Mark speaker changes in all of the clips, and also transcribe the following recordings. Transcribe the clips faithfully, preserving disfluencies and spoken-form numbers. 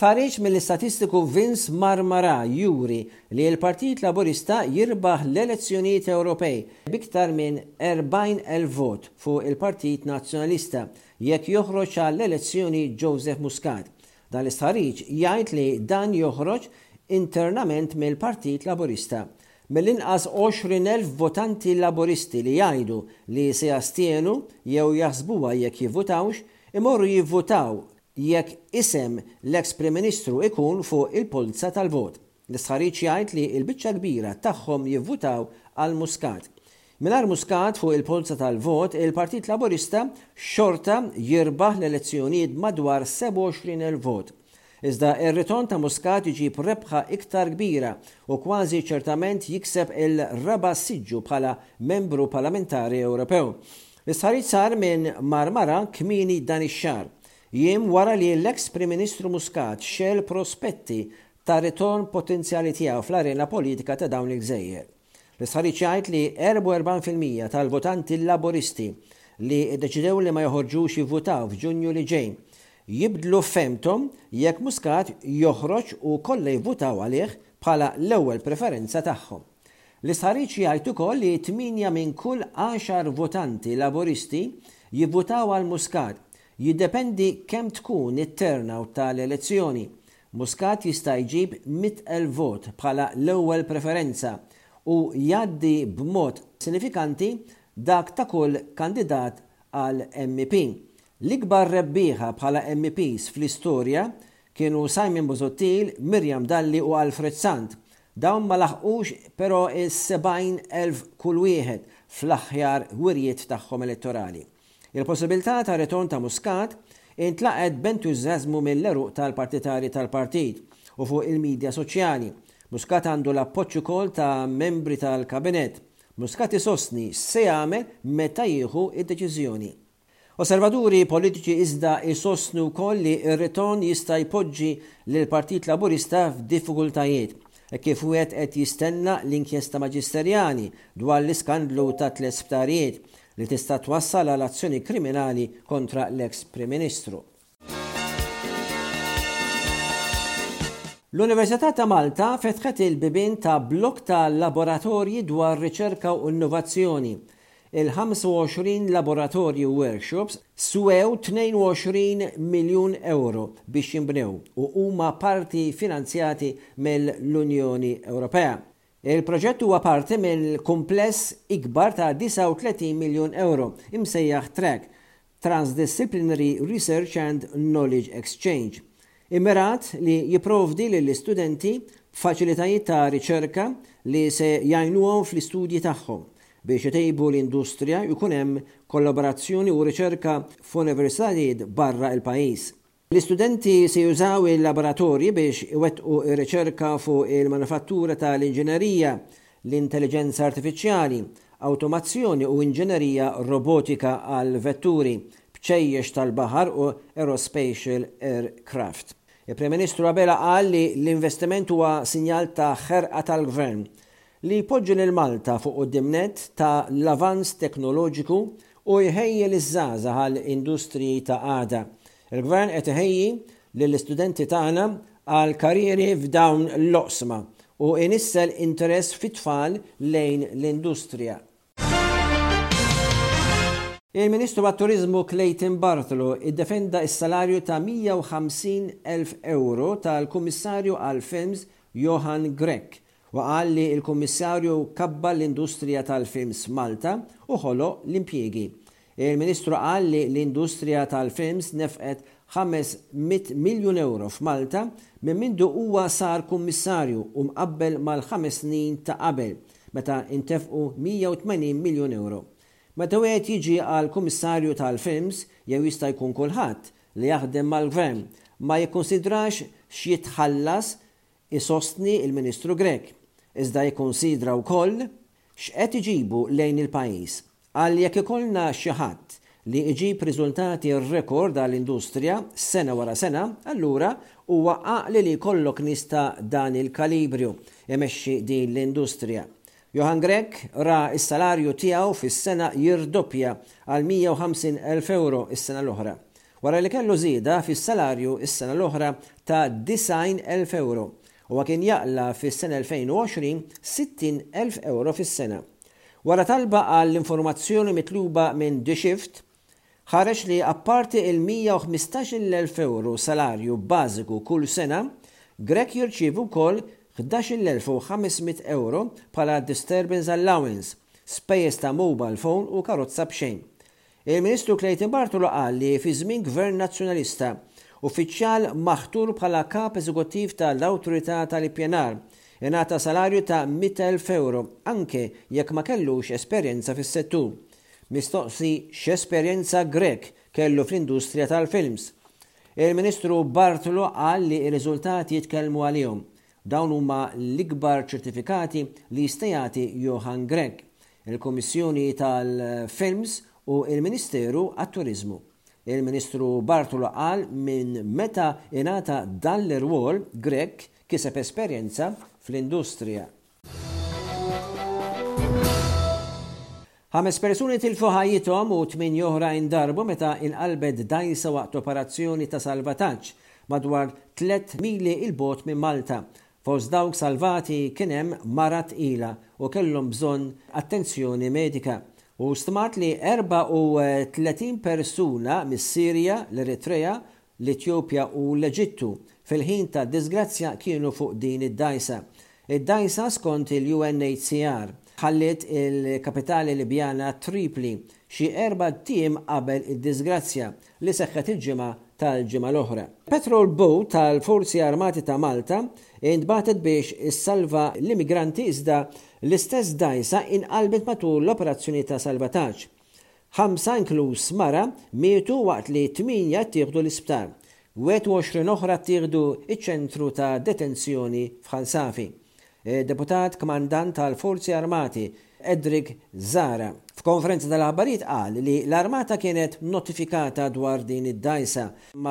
Speaker 1: Stħarriġ mill-istatistiku Vince Marmara juri li l-Partit Laburista jirbaħ l-elezzjonijiet Ewropej biktar minn erbgħin elf vot fuq il-Partit Nazzjonalista jekk joħroġ għall-elezzjoni Joseph Muscat. Dan l-istħarriġ jgħid li dan joħroġ internament mill-Partit Laburista. Mill-inqas għoxrin elf votanti Laburisti li jgħidu li se jastienu jew jaħsbuha jekk jivvutawx imorru jivvutaw jekk isem l-eks Prim Ministru ikun fuq il-polza tal-vot. L-istħarriġ jgħid li l-biċċa kbira tagħhom jivvutaw għal Muscat. Mingħajr Muscat fuq il-polza tal-vot, il-Partit Laburista xorta jirbaħ l-elezzjonijiet madwar seba' u għoxrin elf vot. Iżda ir-ritorn ta' Muscat iġib rebħa iktar kbira u kważi ċertament jikseb il-raba' siġġu bħala membru parlamentari Ewropew. L-istħarriġ sar minn Marmara kmieni dan ix-xahar. Jiem wara li l-eks Prim Ministru Muscat xel prospetti ta' ritorn potenzjali tiegħu fl-arena politika ta' dawn il-gżejjer. L-istħarriġ jgħid li erbgħa u erbgħin fil-mija tal-votanti Laburisti li ddeċidew li ma joħorġux jivvutaw f'Ġunju li ġej jibdlu femtom jekk Muscat joħroġ u kollha jivvutaw għalih bħala l-ewwel preferenza tagħhom. L-istħarriġ jgħid ukoll li tminja minn kull għaxar votanti Laburisti jivvutaw għal Muscat. Jiddependi kemm tkun it-turnout tal-elezzjoni. Muscat jista' jġib mija elf vot bħala l-ewwel preferenza u jgħaddi b'mod sinifikanti dak ta' kull kandidat għal M P. L-ikbar rebbieħa bħala M Ps fl-istorja kienu Simon Busuttil, Miriam Dalli u Alfred Sant. Dawn ma laħqux però is-sebgħin elf kull wieħed fl-aħjar wirjiet tagħhom elettorali. Il-possibilità ta' ritorn ta' Muscat intlaqet b'entużjażmu mill-eruq tal-partitari tal-partit u fuq il-medja soċjali. Muscat għandu l-appoġġ ukoll ta' membri tal-kabinet. Muscat isostni se jagħmel meta jieħu id-deċiżjoni. Osservaturi politiċi iżda isostnu wkoll li r-ritorn jista' jpoġġi lil Partit Laburista f'diffikultajiet kif wieħed qed jistenna l-inkjesta maġisterjali dwar l-iskandlu ta' tliet sptarijiet li tista' twassal għal azzjoni kriminali kontra l-eks Prim Ministru. L-Università ta' Malta fetħet il-bibien ta' blok ta' laboratorji dwar riċerka u innovazzjoni. Il-ħamsa u għoxrin laboratorju workshops swew tnejn u għoxrin miljun euro biex jimbnew u huma parti finanzjati mill-Unjoni Ewropea. Il-proġett huwa parti mill-kumpless ikbar ta' disa' u tletin miljun euro imsejjaħ TRAC, Transdisciplinary Research and Knowledge Exchange. Immirat li jipprovdi lill-istudenti faċilitajiet ta' riċerka li se jgħinuhom fl-istudji tagħhom biex jtejbu l-industrija jkun hemm kollaborazzjoni u riċerka f'universitajiet barra il-pajjiż. L-istudenti se jużaw il-laboratorji biex iwettqu ir-riċerka fuq il-manufattura tal-inġinerija, l-intelligenza artifiċjali, automazzjoni u inġinerija robotika għal vetturi, bċejjex tal-baħar u aerospatial aircraft. Il-Prim Ministru Abela qal li l-investiment huwa sinjal ta' ħerqa tal-Gvern li jpoġġi lil Malta fuq qudiemnet ta' l-avanz teknoloġiku u jħejjel iż-żgħażagħ għall-industriji ta' għada. Il-Gvern qed iħejji lill-istudenti tagħna għal karrieri f'dawn l-oqsma u inissel interess fit-tfal lejn l-industrija. Il-Ministru għat-Turiżmu Clayton Bartolo iddefenda s-salarju ta' mija u ħamsin elf euro tal-Kummissarju għal-Films Johan Grech u qal li l-Kummissarju kabba l-industrija tal-films Malta u ħoloq l-impjiegi. Il-Ministru qal li l-industrija tal-films nefqet ħamesmija miljun euro f'Malta minn mindu huwa sar kummissarju u mqabbel mal-ħames snin ta' qabel meta intefqu mija u tmenin miljun euro. Meta wieħed jiġi għal kummissarju tal-films jew jista' jkun kulħadd li jaħdem mal-Gvern ma jikkonsidrax x'jitħallas isostni il-Ministru Grech. Iżda jikkonsidra wkoll x'qed iġibu lejn il-pajjiż. Għal jekk ikollna xi ħadd li iġib riżultati rekord għall-industrija sena wara sena, allura huwa għaqli li jkollok nista' dan il-kalibrju imexxi din l-industrija. Johan Grech ra s-salarju tiegħu fis-sena jirdoppja għal mija u ħamsin elf euro is-sena l-oħra. wara li kellu żieda fis-salarju is-sena l-oħra ta' tisgħin elf euro u kien jaqla fis-sena elfejn u għoxrin sittin elf euro fis-sena. Wara talba għall-informazzjoni mitluba minn The Shift, ħareġ li apparti il-mija u ħmistax elf euro salarju bażiku kull sena, Grech jirċievu wkoll ħdax-il elf u ħamsmien euro bħala disturbance allowance, spejjeż ta' mobile phone u karozza b'xejn. Il-Ministru Clayton Bartolo qal li fi żmien Gvern Nazzjonalista uffiċjal maħtur bħala kap eżekuttiv tal-Awtorità tal-Ippjanar ingħata salarju ta' mija elf euro anke jekk ma kellux esperjenza fis-settur. Mistoqsi x'esperjenza Grech kellu fl-industrija tal-films. Il-Ministru Bartolo qal li r-riżultati jitkellmu għalihom. Dawn huma l-ikbar ċertifikati li jista' jagħti Johan Grech, il-Kummissjoni tal-Films u il-Ministeru għat-Turiżmu. Il-Ministru Bartolo qal minn meta ingħata dan l-irwol Grech kiseb esperjenza fl-industrija. Ħames persuni tilfu ħajjithom u tmien oħrajn darbu meta inqalbet dgħajsa waqt operazzjoni ta' salvataġġ madwar tliet mili il-bogħod minn Malta. Fost dawk salvati kien hemm mara tqila u kellhom bżonn attenzjoni medika. U stmat li erba' u tletin persuna mis-Sirja, l-Eritrea, l-Etjopja u l-Eġittu fil-ħin ta' disgrazzja kienu fuq din id-dgħajsa. Id-dgħajsa skont il-U N H C R ħalliet il-kapitali Libjana Tripli xi erba' tiem qabel id-disgrazzja li seħħet il-ġimgħa tal-ġimgħa l-oħra. Patrol boat tal-Forzi Armati ta' Malta intbagħtet biex issalva l-immigranti iżda l-istess dgħajsa inqalbet matul l-operazzjoni ta' salvataġġ. Ħamsa inkluż mara mietu waqt li tminja ttieħdu l-isptar. wieħed u għoxrin oħra ttieħdu iċ-ċentru ta' detenzjoni f'Ħalsafi. Deputat Kmandant tal-Forzi Armati Edric Zara f'konferenza tal-aħbarijiet qal li l-Armata kienet notifikata dwar din id-dgħajsa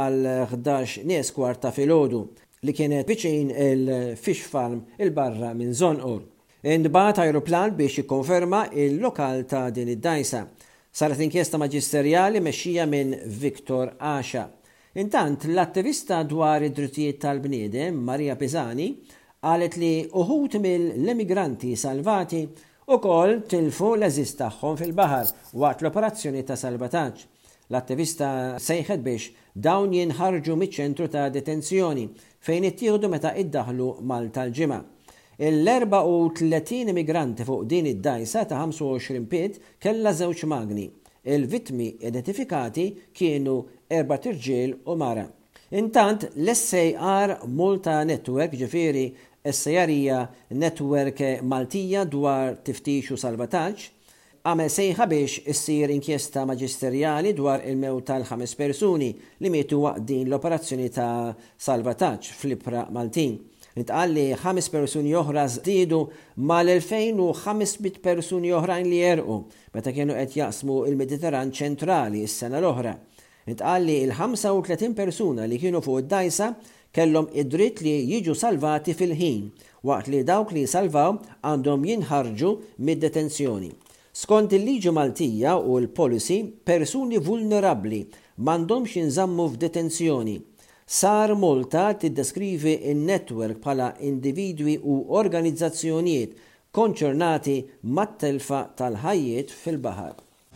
Speaker 1: mal-ħdax nies kwart ta' filgħodu li kienet viċin il-fish farm il-barra minn Żonqor. Intbagħat ajruplan biex jikkonferma il-lokal ta' din id-dgħajsa. Saret inkjesta maġisterjali mexxija minn Viktor Asha. Intant l-attivista dwar id-drittijiet tal-bniedem Marija Pisani qalet li uħud mill-immigranti salvati ukoll tilfu l-eżiż tagħhom fil-baħar waqt l-operazzjoni ta' salvataġġ. L-attivista sejħet biex dawn jinħarġu miċ-ċentru ta' detenzjoni fejn ittieħdu meta iddaħlu Malta l-ġimgħa. Il-erba' u tletin immigranti fuq din id-dgħajsa ta' ħamsa u għoxrin pied kellha żewġ magni. Il-vittmi identifikati kienu erba' irġiel u mara. Intant l-S A R Malta Network ġifieri S-sejjarija Network Maltija dwar tiftix u salvataġġ għamel sejħa biex issir inkjesta maġisterjali dwar il-mewt tal-ħames persuni li mietu waqt din l-operazzjoni ta' salvataġġ fl-Ibra Maltin. Intqal li ħames persuni oħra żdiedu mal-elfejn u ħamsmien persuni oħrajn li jerqu meta kienu qed jaqsmu il-Mediterran ċentrali s-sena l-oħra. Intqal li l-ħamsa u tletin persuna li kienu fuq id-dgħajsa kellhom id-dritt li jiġu salvati fil-ħin waqt li dawk li salvaw għandhom jinħarġu mid-detenzjoni. Skont il-liġi Maltija u l-policy, persuni vulnerabbli m'għandhomx jinżammu f'detenzjoni. Sar Malta tiddeskrivi in-netwerk bħala individwi u organizzazzjonijiet konċernati mat-telfa tal-ħajjiet fil-baħar.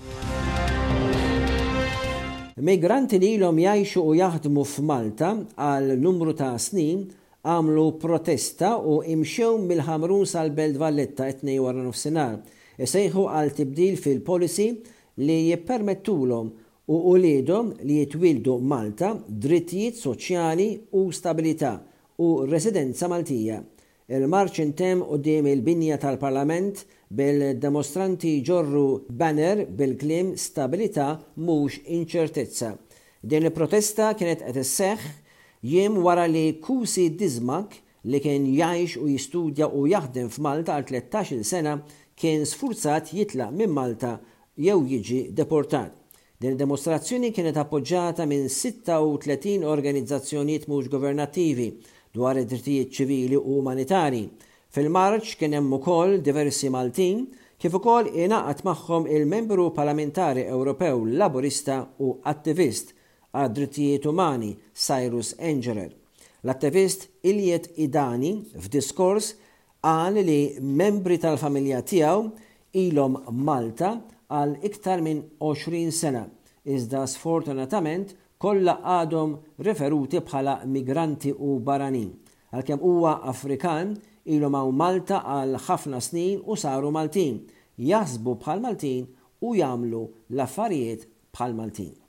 Speaker 1: Migranti li ilhom jgħixu u jaħdmu f'Malta għal numru ta' snin għamlu protesta u imxew mill-Ħamrun sal-Belt Valletta it-tnejn wara nofsinhar. Isejħu għal tibdil fil-policy li jippermettulhom u uliedhom li jitwildu Malta drittijiet soċjali u stabilità u residenza Maltija. Il-marċ intemm quddiem il-binja tal-Parlament bil-demostranti ġorru banner bil-kliem stabilità mhux inċertezza. Din il-protesta kienet qed isseħħ jiem wara li Kusi Dizmak li kien jgħix u jistudja u jaħdem f'Malta għal tlettax-il sena kien sfurzat jitlaq minn Malta jew jiġi deportat. Din id-demostrazzjoni kienet appoġġjata minn sitta u tletin organizzazzjonijiet mhux governattivi dwar id-drittijiet ċivili u umanitari. Fil-marċ kien hemm ukoll diversi Maltin kif ukoll ingħaqad magħhom il-membru parlamentari Ewropew Laburista u attivist għad-drittijiet umani Cyrus Engerer. L-attivist Iljet Idani f'diskors qal li membri tal-familja tiegħu ilhom Malta għal iktar minn għoxrin sena, iżda sfortunatament kollha għadhom referuti bħala migranti u barranin. Għalkemm huwa Afrikan, ilhom hawn Malta għal ħafna snin u saru Maltin, jaħsbu bħal Maltin u jagħmlu l-affarijiet bħal Maltin.